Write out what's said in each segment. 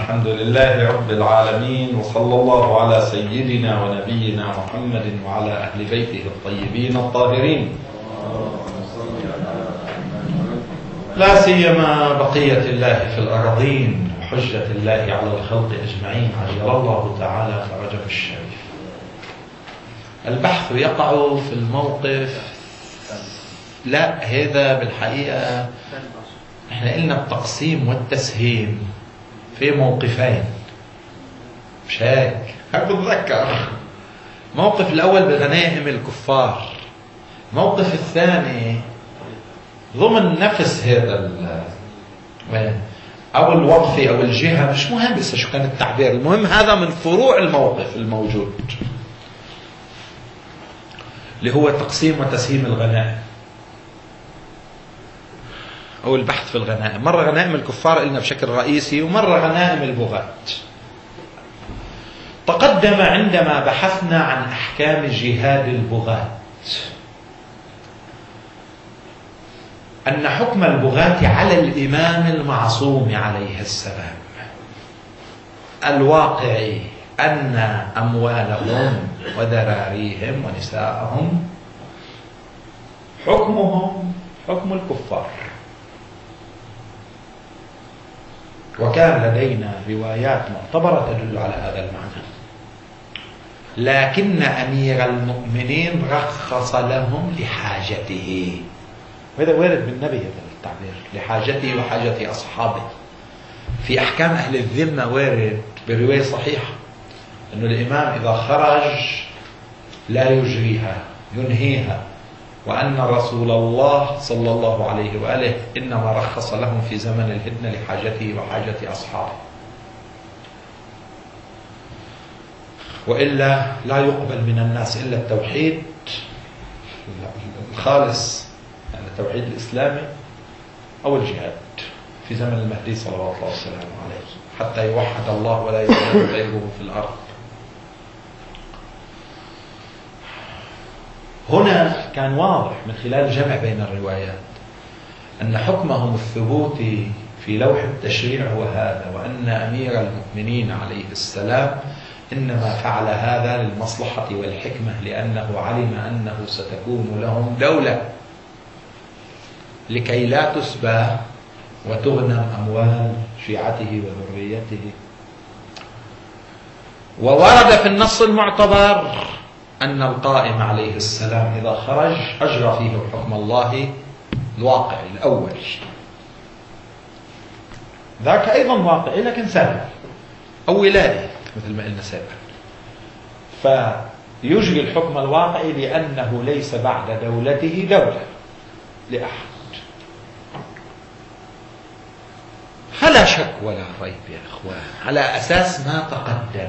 الحمد لله رب العالمين، وصلى الله على سيدنا ونبينا محمد وعلى أهل بيته الطيبين الطاهرين، لا سيما بقية الله في الأرضين وحجة الله على الخلق أجمعين عجل الله تعالى فرجه الشريف. البحث يقع في الموقف، لا هذا بالحقيقة احنا قلنا التقسيم والتسهيم في موقفين، مش هيك؟ بتذكر موقف الأول بغنائم الكفار، الموقف الثاني ضمن نفس هذا أو الوقف أو الجهة، مش مهم بس شو كان التعبير، المهم هذا من فروع الموقف الموجود اللي هو تقسيم وتسهيم الغنائم أو البحث في الغنائم. مرة غنائم الكفار قلنا بشكل رئيسي، ومرة غنائم البغاة. تقدم عندما بحثنا عن أحكام جهاد البغاة أن حكم البغاة على الإمام المعصوم عليه السلام الواقعي أن أموالهم وذراريهم ونساءهم حكمهم حكم الكفار. وكان لدينا روايات معتبرة تدل على هذا المعنى، لكن أمير المؤمنين رخص لهم لحاجته، وهذا وارد بالنبي هذا التعبير، لحاجته وحاجة أصحابه. في أحكام أهل الذمة وارد برواية صحيحة أن الإمام إذا خرج لا يجريها ينهيها، وأن رسول الله صلى الله عليه وآله إنما رخص لهم في زمن الهدنة لحاجته وحاجة أصحابه، وإلا لا يقبل من الناس إلا التوحيد الخالص، يعني التوحيد الإسلامي أو الجهاد في زمن المهدي صلوات الله وسلامه عليه، حتى يوحد الله ولا يوجد غيره في الأرض. هنا كان واضح من خلال الجمع بين الروايات أن حكمهم الثبوتي في لوح التشريع هو هذا، وأن أمير المؤمنين عليه السلام إنما فعل هذا للمصلحة والحكمة، لأنه علم أنه ستكون لهم دولة لكي لا تسبى وتغنم أموال شيعته وذريته. وورد في النص المعتبر أن القائم عليه السلام إذا خرج أجرى فيه حكم الله الواقعي الأول، ذاك أيضا واقعي لكن سابق أو ولائي مثل ما قلنا سابقا، فيجري الحكم الواقعي لأنه ليس بعد دولته دولة لأحد. فلا شك ولا ريب يا إخوان، على أساس ما تقدم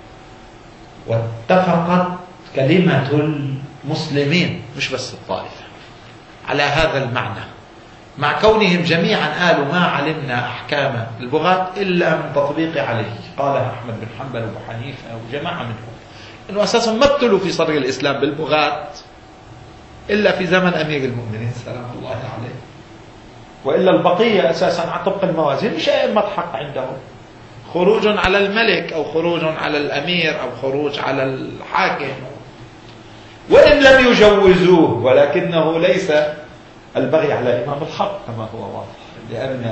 واتفقت كلمة المسلمين مش بس الطائفة على هذا المعنى، مع كونهم جميعا قالوا ما علمنا أحكام البغاة إلا من تطبيق عليه، قالها أحمد بن حنبل وأبو حنيفة وجماعة منهم، إنه أساسا ما ابتلوا في صدر الإسلام بالبغاة إلا في زمن أمير المؤمنين سلام الله عليه، وإلا البقية أساسا على طبق الموازين مش أئمة حق عندهم، خروج على الملك أو خروج على الأمير أو خروج على الحاكم، وإن لم يجوزوه، ولكنه ليس البغي على إمام الحق كما هو واضح، لأن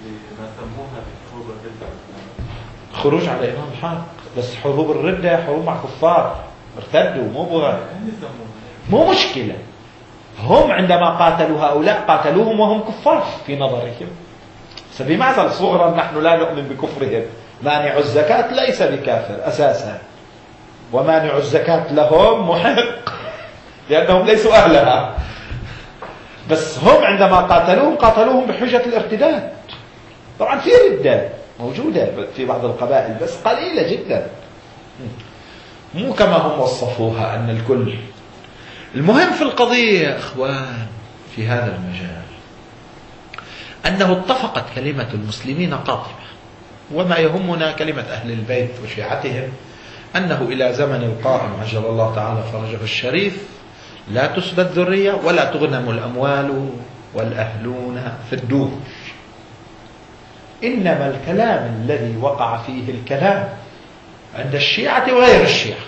خروج على إمام الحق، بس حروب الردة حروب مع كفار ارتدوا مو بغاة، مو مشكلة. هم عندما قاتلوا هؤلاء قاتلوهم وهم كفار في نظرهم، فبمعزل صغرا نحن لا نؤمن بكفرهم. مانع الزكاة ليس بكافر أساسا، ومانع الزكاة لهم محق لأنهم ليسوا أهلها، بس هم عندما قاتلوهم بحجة الارتداد. طبعا في ردة موجودة في بعض القبائل بس قليلة جدا، مو كما هم وصفوها أن الكل. المهم في القضية يا إخوان في هذا المجال أنه اتفقت كلمة المسلمين قاطبة، وما يهمنا كلمة أهل البيت وشيعتهم أنه إلى زمن القائم عجل الله تعالى فرجه الشريف لا تسبى الذرية ولا تغنم الأموال والأهلون في الدور إنما الكلام الذي وقع فيه الكلام عند الشيعة وغير الشيعة،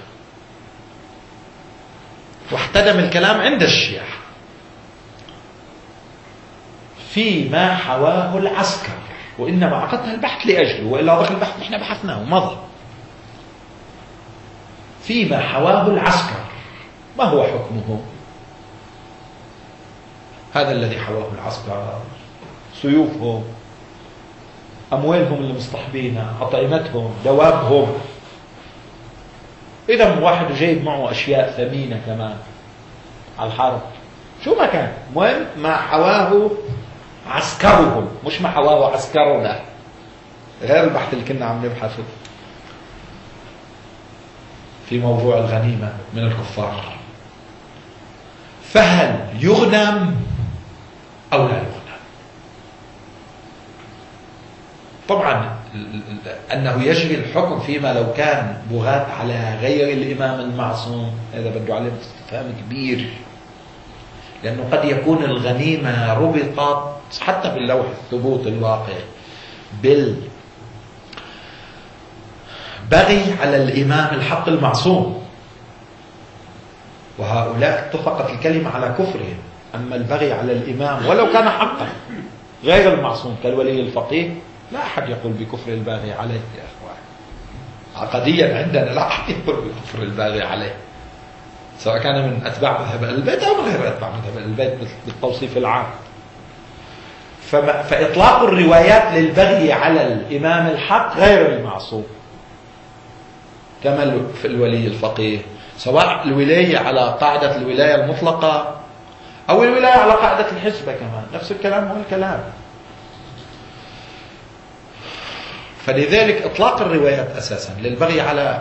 واحتدم الكلام عند الشيعة فيما حواه العسكر، وإنما عقدنا البحث لأجله، وإلا ذاك البحث نحن بحثناه ومضى. فيما حواه العسكر ما هو حكمه؟ هذا الذي حواه العسكر، سيوفهم، أموالهم اللي مصطحبينها، أطعمتهم، دوابهم. إذا واحد جايب معه أشياء ثمينة كمان على الحرب، شو ما كان، المهم ما حواه عسكرهم، مش ما حواه عسكرنا. هذا البحث اللي كنا عم نبحثه في موضوع الغنيمة من الكفار. فهل يغنم أو لا يغنم؟ طبعا أنه يجري الحكم فيما لو كان بغاة على غير الإمام المعصوم، هذا بده عليه استفهام كبير، لأنه قد يكون الغنيمة ربطت حتى باللوح الثبوت الواقع بالبغي على الإمام الحق المعصوم، وهؤلاء اتفقت الكلمة على كفرهم. أما البغي على الإمام ولو كان حقا غير المعصوم كالولي الفقيه، لا أحد يقول بكفر الباغي عليه يا أخوان. عقديا عندنا لا أحد يقول بكفر الباغي عليه، سواء كان من أتباع مذهب البيت أو من غير أتباع مذهب البيت بالتوصيف العام. فإطلاق الروايات للبغي على الإمام الحق غير المعصوم كما في الولي الفقيه، سواء الولاية على قاعدة الولاية المطلقة أو الولاية على قاعدة الحسبة كمان، نفس الكلام هو الكلام. فلذلك إطلاق الروايات أساسا للبغي على،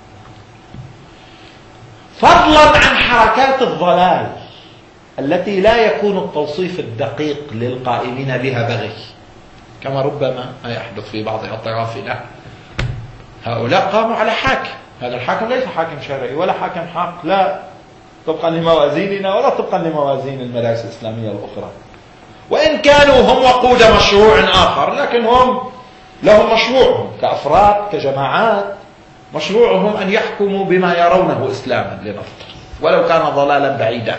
فضلا عن حركات الضلال التي لا يكون التوصيف الدقيق للقائمين بها بغي، كما ربما يحدث في بعض أطرافنا. هؤلاء قاموا على حاكم، هذا الحاكم ليس حاكم شرعي ولا حاكم حق، لا طبقا لموازيننا ولا طبقا لموازين المدارس الإسلامية الأخرى، وإن كانوا هم وقود مشروع آخر، لكن هم لهم مشروعهم كأفراد كجماعات، مشروعهم أن يحكموا بما يرونه إسلاما لنفترض ولو كان ضلالا بعيدا.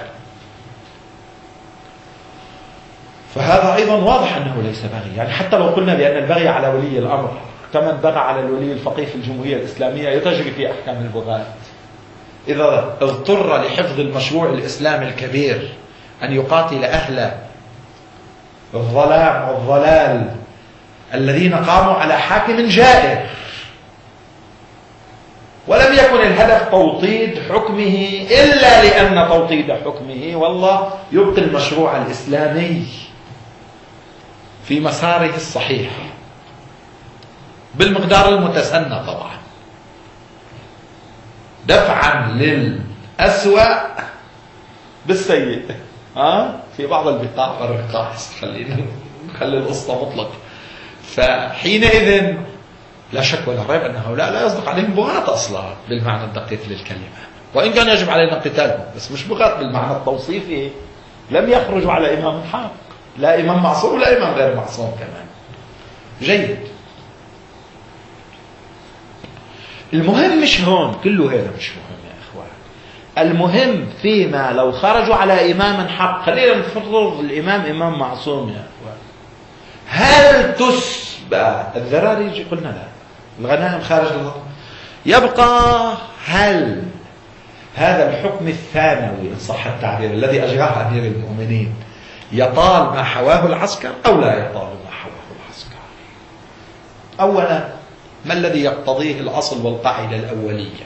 فهذا أيضا واضح أنه ليس بغي، يعني حتى لو قلنا بأن البغي على ولي الأمر كمن بغى على الولي الفقيه في الجمهورية الإسلامية يتجري في أحكام البغاة، إذا اضطر لحفظ المشروع الإسلامي الكبير أن يقاتل أهل الظلام والضلال الذين قاموا على حاكم جائر، ولم يكن الهدف توطيد حكمه إلا لأن توطيد حكمه والله يبقي المشروع الإسلامي في مساره الصحيح بالمقدار المتسنى طبعا، دفعا للأسوأ بالسيء. في بعض البقاع والرقاص، خلينا نخلي القصة مطلقة. فحينئذ لا شك ولا ريب أن هؤلاء لا يصدق عليهم بغاة أصلا بالمعنى الدقيق للكلمة، وإن كان يجب علينا قتالهم، بس مش بغاة بالمعنى التوصيفي. لم يخرجوا على إمام حق، لا إمام معصوم ولا إمام غير معصوم كمان. جيد. المهم مش هون، كله هذا مش مهم يا إخوان. المهم فيما لو خرجوا على إمام حق، خلينا نفرض الإمام إمام معصوم يا إخوان، هل تسبى الذراري؟ قلنا لا، الغنائم خارج الوطن. يبقى هل هذا الحكم الثانوي إن صح التعبير الذي أجراه أمير المؤمنين يطال ما حواه العسكر أو لا يطال ما حواه العسكر؟ أولا، ما الذي يقتضيه الأصل والقاعدة الأولية؟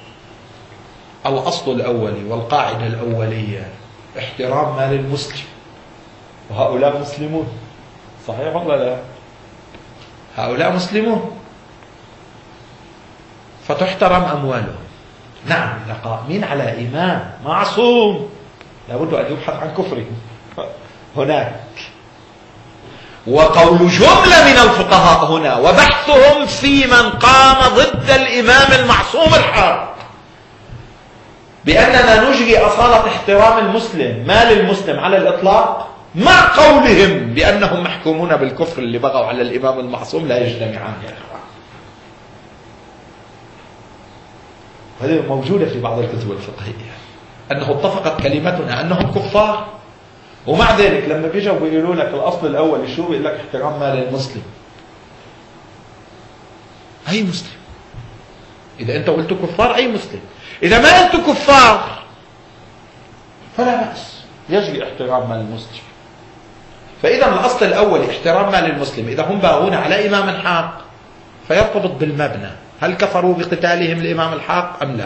الأصل الأولي والقاعدة الأولية احترام مال المسلم، وهؤلاء مسلمون، صحيح ولا لا؟ هؤلاء مسلمون فتحترم أموالهم. نعم، لقائمين على إمام معصوم لابد أن يبحث عن كفره هناك. وقول جملة من الفقهاء هنا وبحثهم في من قام ضد الإمام المعصوم الحق بأننا نجري أصالة احترام المسلم، مال المسلم على الإطلاق، مع قولهم بأنهم محكومون بالكفر اللي بغوا على الإمام المعصوم لا يجتمعان يا إخوان. هذه موجودة في بعض الكتب الفقهية أنه اتفقت كلمتنا أنهم كفار، ومع ذلك لما بيجوا بيقولوا لك الأصل الأول شو، بيقول لك احترام مال المسلم. أي مسلم؟ إذا أنت قلت كفار أي مسلم، إذا ما أنت كفار فلا بأس، يجري احترام مال المسلم. فإذا الأصل الأول احترام مال المسلم. إذا هم باغون على إمام حاق فيرتبط بالمبنى، هل كفروا بقتالهم الإمام الحاق أم لا؟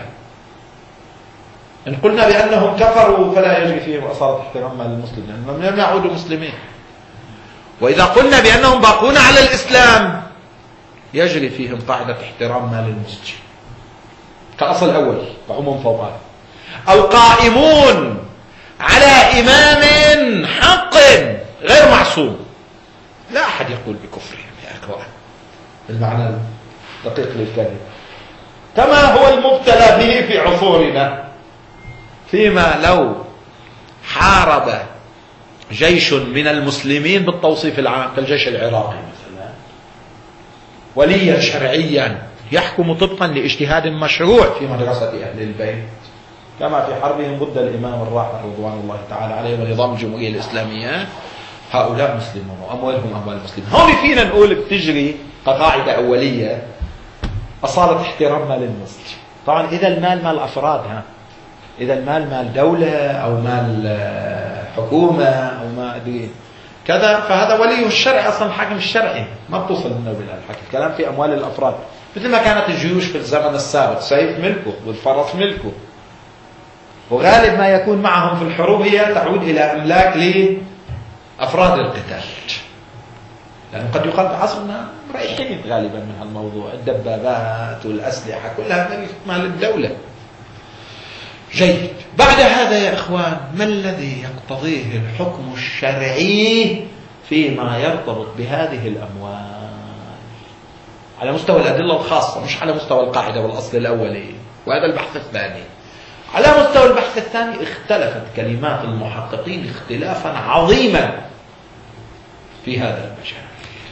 إن قلنا بأنهم كفروا فلا يجري فيهم أصالة احترام مال المسلم لأنهم لم يعودوا مسلمين. وإذا قلنا بأنهم باقون على الإسلام يجري فيهم قاعدة احترام مال المسلم كأصل أول بعموم فوقان. أو قائمون على إمام حق غير معصوم، لا أحد يقول بكفرهم يا أخوان بالمعنى الدقيق للكلمة، كما هو المبتلى به في عصورنا، فيما لو حارب جيش من المسلمين بالتوصيف العام كالجيش العراقي مثلا وليا شرعيا يحكم طبقا لاجتهاد مشروع في مدرسة أهل البيت، كما في حربهم ضد الإمام الراحل رضوان الله تعالى عليه ونظام الجمهورية الإسلامية، هؤلاء مسلمون وأموالهم أموال المسلمين. هون فينا نقول بتجري كقاعدة أولية أصالة احترام مال المسلم. طبعا إذا المال مال أفراد، إذا المال مال دولة أو مال حكومة أو ما أدري كذا فهذا ولي الشرع أصلا، الحاكم الشرعي ما بتوصل منه بالحكي. الكلام في أموال الأفراد مثل ما كانت الجيوش في الزمن السابق، سيف ملكه والفرس ملكه، وغالب ما يكون معهم في الحروب هي تعود إلى أملاك لأفراد القتال، لأنه قد يقال بعصرنا مريحين غالبا من هالموضوع، الدبابات والأسلحة كلها مال الدولة. جيد. بعد هذا يا إخوان ما الذي يقتضيه الحكم الشرعي فيما يرتبط بهذه الأموال على مستوى الأدلة الخاصة، مش على مستوى القاعدة والأصل الأولي، وهذا البحث الثاني. على مستوى البحث الثاني اختلفت كلمات المحققين اختلافا عظيما في هذا المجال،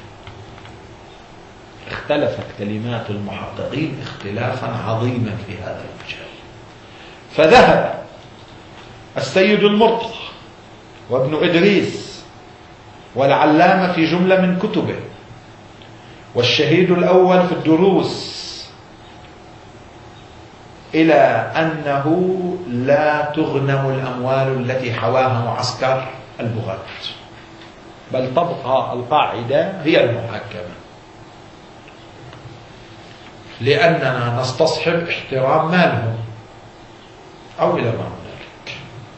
اختلفت كلمات المحققين اختلافا عظيما في هذا المجال. فذهب السيد المرتضى وابن إدريس والعلامة في جملة من كتبه والشهيد الأول في الدروس إلى أنه لا تغنم الأموال التي حواها معسكر البغاة، بل تبقى القاعدة هي المحاكمة، لأننا نستصحب احترام مالهم أو إلى ما هنالك.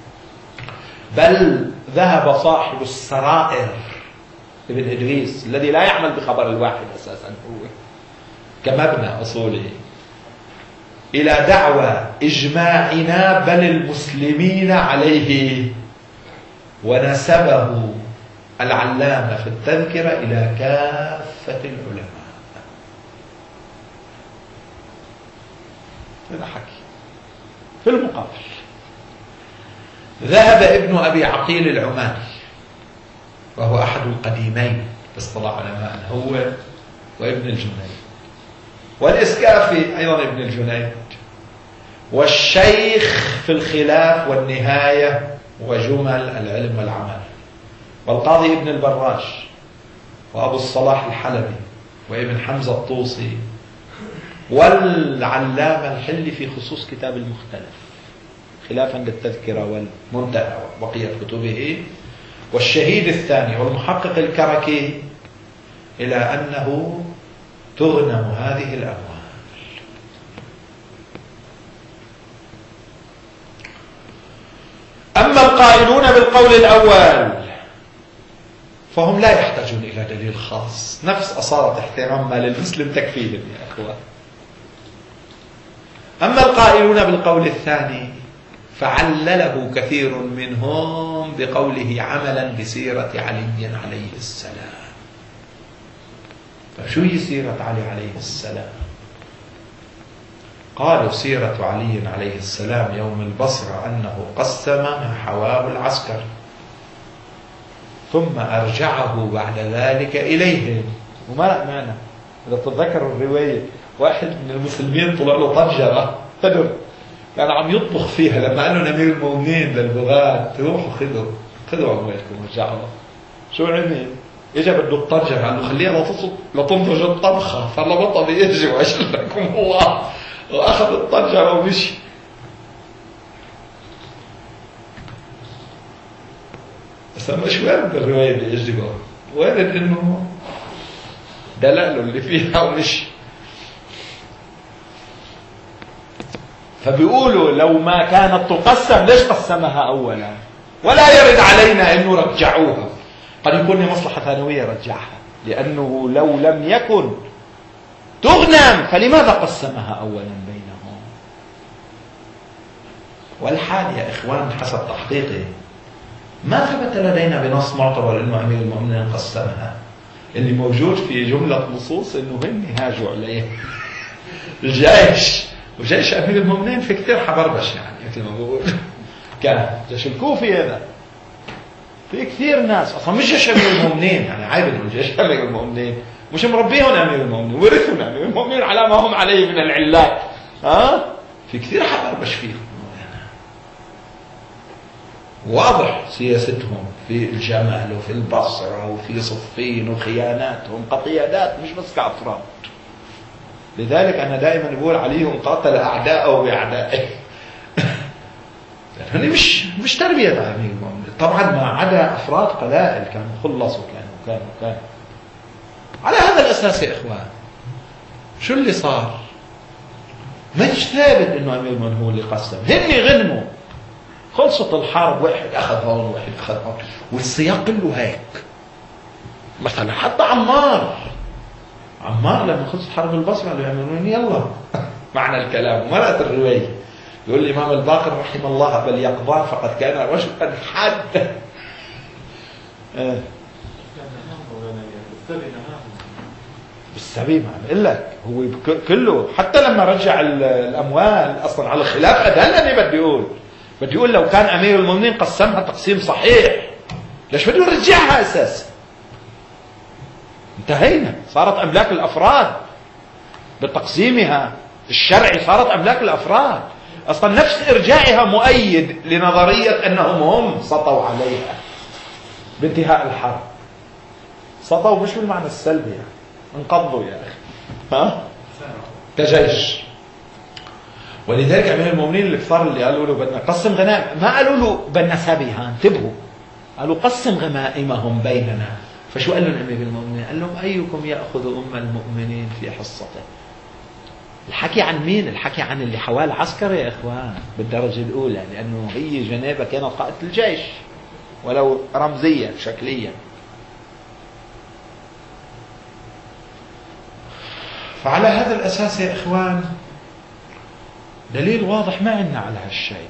بل ذهب صاحب السرائر ابن إدريس الذي لا يعمل بخبر الواحد أساسا هو كمبنى أصولي إلى دعوى إجماعنا بل المسلمين عليه، ونسبه العلامة في التذكرة إلى كافة العلماء. هذا حكي. في المقابل ذهب ابن أبي عقيل العماني وهو أحد القديمين باصطلاح علماء، هو وابن الجنيد والإسكافي أيضا ابن الجنيد والشيخ في الخلاف والنهاية وجمل العلم والعمل والقاضي ابن البراش وأبو الصلاح الحلبي وابن حمزة الطوسي والعلامة الحلي في خصوص كتاب المختلف خلافا للتذكرة والمنتهى وبقية كتبه، والشهيد الثاني والمحقق الكركي إلى أنه تغنم هذه الأموال. أما القائلون بالقول الأول فهم لا يحتاجون إلى دليل خاص، نفس أصالة احترام مال المسلم تكفيهم يا أخوان. أما القائلون بالقول الثاني فعلله كثير منهم بقوله عملا بسيرة علي عليه السلام. فشو هي سيرة علي عليه السلام؟ قالوا سيرة علي عليه السلام يوم البصرة أنه قسم ما حواه العسكر ثم أرجعه بعد ذلك إليهم. وما لا معنى إذا تتذكروا الرواية، واحد من المسلمين طلع له طنجرة قدر كان عم يطبخ فيها، لما قال له أمير المؤمنين للبغاة روحوا خذوا عمويلكم ورجعوا. شو عمل؟ اجى بده الطنجرة، قال له خليها لتنضج الطبخة، فلبطل يجي وأشلكم الله، وأخذ الطنجرة ومشي. بس مش وارد بالرواية اللي يجيبها، وارد إنه دلالة اللي فيها ومشي. فبيقولوا لو ما كانت تقسم ليش قسمها أولا؟ ولا يرد علينا إنه رجعوها، قد يكون لمصلحة ثانوية رجعها، لأنه لو لم يكن تغنم فلماذا قسمها أولا بينهم؟ والحال يا إخوان حسب تحقيقي ما ثبت لدينا بنص معتبر إنه أمير المؤمنين قسمها. اللي موجود في جملة نصوص إنه هن هاجوا عليه الجيش، وجيش أمير المؤمنين في كثير حبربش، يعني مثل ما بقول كان جيش الكوفي هذا في كثير ناس أصلا مش جيش أمير المؤمنين، يعني عيب إنه جيش أمير المؤمنين مش مربيهم أمير المؤمنين، ورثهم أمير المؤمنين على ما هم عليه من العلات. في كثير حبربش فيهم، واضح سياستهم في الجمال وفي البصرة وفي صفين وخياناتهم قيادات مش بس كأفراد. لذلك أنا دائما بقول عليهم قاتل أعداءه بأعدائه. يعني مش تربية أمير المؤمنين طبعا، ما عدا أفراد قلائل كانوا خلصوا كانوا على هذا الأساس يا إخوان. شو اللي صار؟ مش ثابت إنه أمير المؤمنين هو اللي قسم، هني غنموا، خلصت الحرب، واحد أخذ هون واحد أخذ هون، والسياق كله هيك. مثلا حتى عمار لما خلصت حرب البصرة قالوا يعملون يلا معنى الكلام ومرأة الرواية. يقول الإمام الباقر رحمه الله بل يقظان فقد كان رجلا حدا. بالسبي ما بقول لك هو كله، حتى لما رجع الأموال أصلا على الخلافة دلني بدي يقول لو كان أمير المؤمنين قسمها تقسيم صحيح ليش بده يرجعها أساسا؟ انتهينا، صارت أملاك الأفراد بتقسيمها الشرعي، صارت أملاك الأفراد. أصلا نفس إرجاعها مؤيد لنظرية أنهم هم سطوا عليها بانتهاء الحرب. سطوا مش بالمعنى السلبي، يعني انقضوا يا أخي كجيش. ولذلك أمير المؤمنين الكثار اللي قالوا له بدنا قسم غنائم، ما قالوا له بدنا سابها، انتبهوا، قالوا قسم غنائمهم بيننا. فشو قال لهم أمير المؤمنين؟ قال لهم أيكم يأخذ أم المؤمنين في حصته. الحكي عن مين؟ الحكي عن اللي حوال عسكر يا إخوان بالدرجة الأولى، لأنه هي جنيبة كانت قائدة الجيش ولو رمزيا شكليا. فعلى هذا الأساس يا إخوان دليل واضح ما عندنا على هالشيء،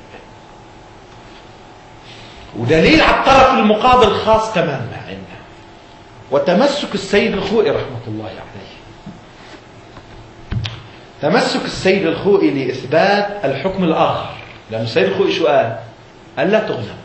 ودليل على الطرف المقابل خاص كمان ما عندنا. وتمسك السيد الخوئي رحمة الله عليه، تمسك السيد الخوئي لإثبات الحكم الآخر، لأن السيد الخوئي شو قال؟ قال لا تغنم،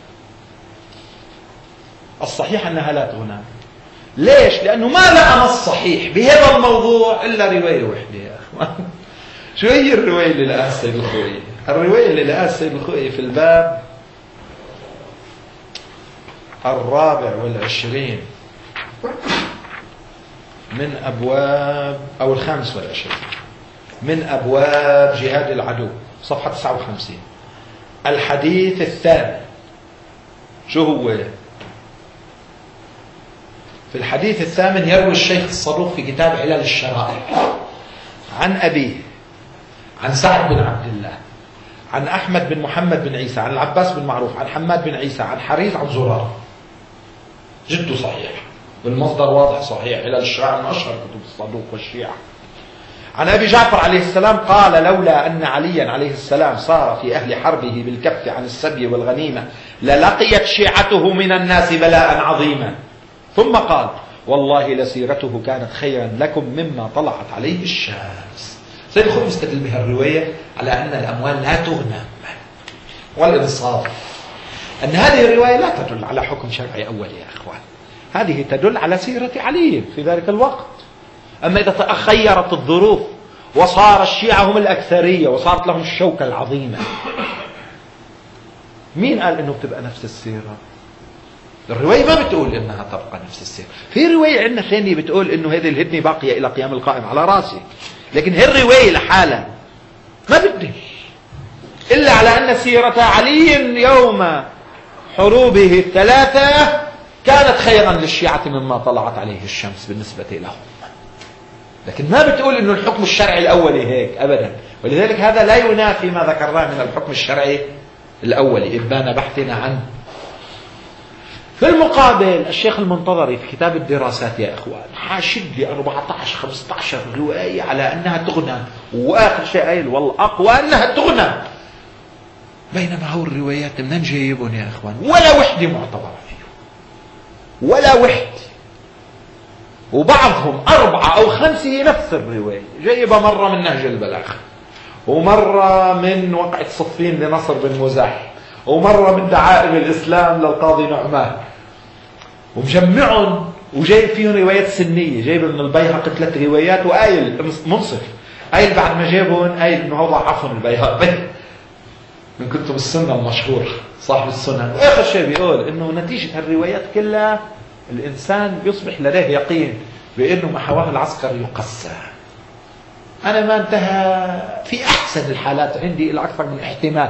الصحيح أنها لا تغنم. ليش؟ لأنه ما لقى نص صحيح بهذا الموضوع إلا رواية واحدة يا أخوان. شو هي الرواية اللي لقاها السيد الخوئي؟ الرواية اللي لقاها السيد الخوئي في الباب 24 من أبواب أو 25 من أبواب جهاد العدو، صفحة 59، الحديث الثاني. شو هو؟ في الحديث الثامن يروي الشيخ الصدوق في كتاب علل الشرائع عن أبيه عن سعد بن عبد الله عن أحمد بن محمد بن عيسى عن العباس بن معروف عن حماد بن عيسى عن حريث عن زرار، جد صحيح والمصدر واضح صحيح، علل الشرائع من أشهر كتب الصدوق والشيعة. عن أبي جعفر عليه السلام قال لولا أن عليا عليه السلام صار في أهل حربه بالكف عن السبي والغنيمة للقيت شيعته من الناس بلاء عظيما. ثم قال والله لسيرته كانت خيرا لكم مما طلعت عليه الشمس. سيد الخوئي مستدل بها الرواية على أن الأموال لا تغنم، والإنصاف أن هذه الرواية لا تدل على حكم شرعي أول يا أخوان، هذه تدل على سيرة علي في ذلك الوقت. أما إذا تخيرت الظروف وصار الشيعة هم الأكثرية وصارت لهم الشوكة العظيمة، مين قال إنه بتبقى نفس السيرة؟ الرواية ما بتقول إنها تبقى نفس السيرة. في رواية عندنا ثانية بتقول إنه هذه الهدنة باقية إلى قيام القائم على راسي، لكن هي الرواية لحالها ما بتدل إلا على أن سيرة علي يوم حروبه الثلاثة كانت خيرا للشيعة مما طلعت عليه الشمس بالنسبة لهم، لكن ما بتقول إنه الحكم الشرعي الأولي هيك أبدا. ولذلك هذا لا ينافي ما ذكرناه من الحكم الشرعي الأولي إذ بان بحثنا عنه. في المقابل الشيخ المنتظري في كتاب الدراسات يا إخوان حاشد لي 14-15 رواية على أنها تغنى، وآخر شيء قايل والأقوى أنها تغنى، بينما هو الروايات منين جايبهم يا إخوان؟ ولا وحدة معتبرة فيه، ولا وحدة، وبعضهم 4 أو 5 نفس الرواية جايبها مرة من نهج البلاغة، ومرة من وقعة صفين لنصر بن مزاح، ومرة من دعائم الإسلام للقاضي نعمان، ومجمعهم وجايب فيهم روايات سنية، جايب من البيهقي 3 روايات، وقايل منصف قايل بعد ما جابهم قايل انه هو ضعفهم البيهقي من كتب السنة المشهور صاحب السنن. واخر شيء بيقول انه نتيجة هالروايات كلها الانسان بيصبح لديه يقين بانه ما حواه العسكر يقسى. انا ما انتهى في احسن الحالات عندي الى اكثر من احتمال،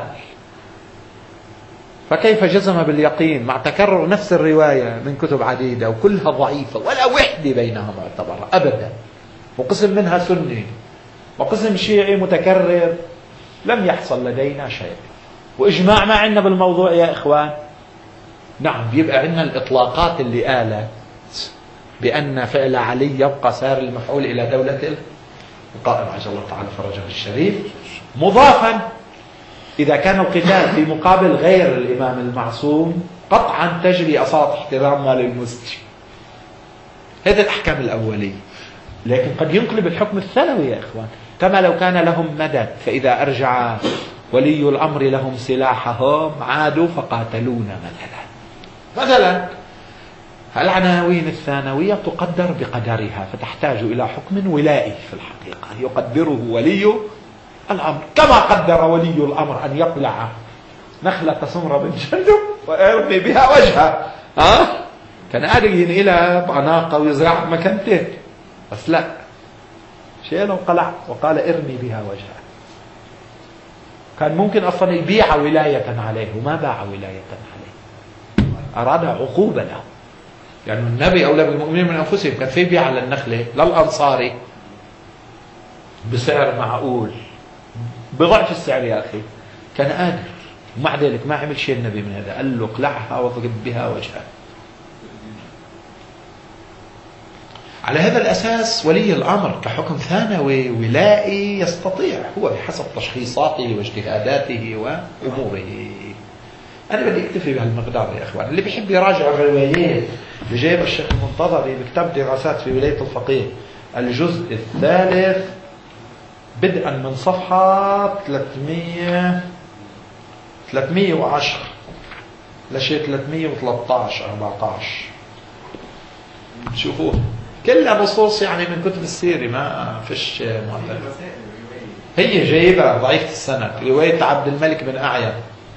فكيف جزم باليقين مع تكرر نفس الرواية من كتب عديدة وكلها ضعيفة ولا وحدة بينها معتبرة أبدا، وقسم منها سني وقسم شيعي متكرر، لم يحصل لدينا شيء. وإجماع ما عندنا بالموضوع يا إخوان. نعم بيبقى عندنا الإطلاقات اللي قالت بأن فعل علي يبقى سار المفعول إلى دولة القائم عجل الله تعالى فرجه الشريف، مضافا إذا كان القتال في مقابل غير الإمام المعصوم قطعا تجري أصالة احترام ما للمسلم. هذه الأحكام الأولية. لكن قد ينقلب الحكم الثانوي يا إخوان، كما لو كان لهم مدد، فإذا أرجع ولي الأمر لهم سلاحهم عادوا فقاتلونا مثلا. العناوين الثانوية تقدر بقدرها، فتحتاج إلى حكم ولائي في الحقيقة يقدره ولي الأمر، كما قدر ولي الأمر أن يقلع نخلة سمرة بن جندب ويرمي بها وجهه، كان قادر ينقلها بعناقة ويزرعها بمكانته، بس لا، شيله وقلع وقال ارمي بها وجهه. كان ممكن أصلا يبيع ولاية عليه وما باع ولاية عليه، أراد عقوبة له، يعني النبي أولى بالمؤمنين من أنفسهم، كان في بيع على النخلة للأنصاري بسعر معقول بضعف السعر يا أخي، كان قادر، ومع ذلك ما عمل شيء النبي من هذا، قال له اقلعها واضرب بها وجهها. على هذا الأساس ولي الأمر كحكم ثانوي ولائي يستطيع هو بحسب تشخيصاته واجتهاداته وأموره. أنا بدي أكتفي بهالمقدار يا إخوان. اللي بيحب يراجع الروايات اللي جايبها الشيخ المنتظري بكتاب دراسات في ولاية الفقيه الجزء 3 بدءا من صفحة 310 لشيء 313 14 شوفوه، كلها نصوص يعني من كتب السيرة، ما فيش معترف. هي جايبة ضعيفة السند، رواية عبد الملك بن أعين.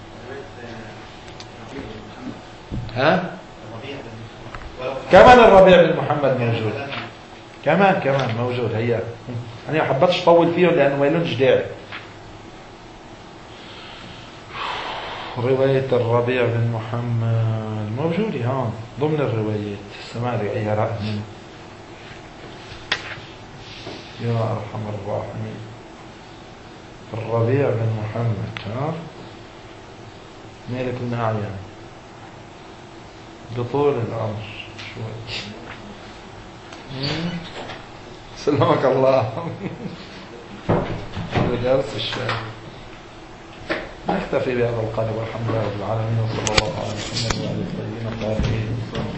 كمان الربيع بن محمد موجود، كمان موجود. هي أنا ما حبيتش أطول فيهم لأنه ما لهمش داعي. رواية الربيع بن محمد موجودة هون ضمن الروايات. سماري أي رأي منه يا أرحم الراحمين. الربيع بن محمد مالك بن أعين بطول الأمر شوي. سلمك الله. بدرس الشام. نكتفي بهذا القدر والحمد لله رب العالمين، وصلى الله على محمد وعلى آله وصحبه الطاهرين.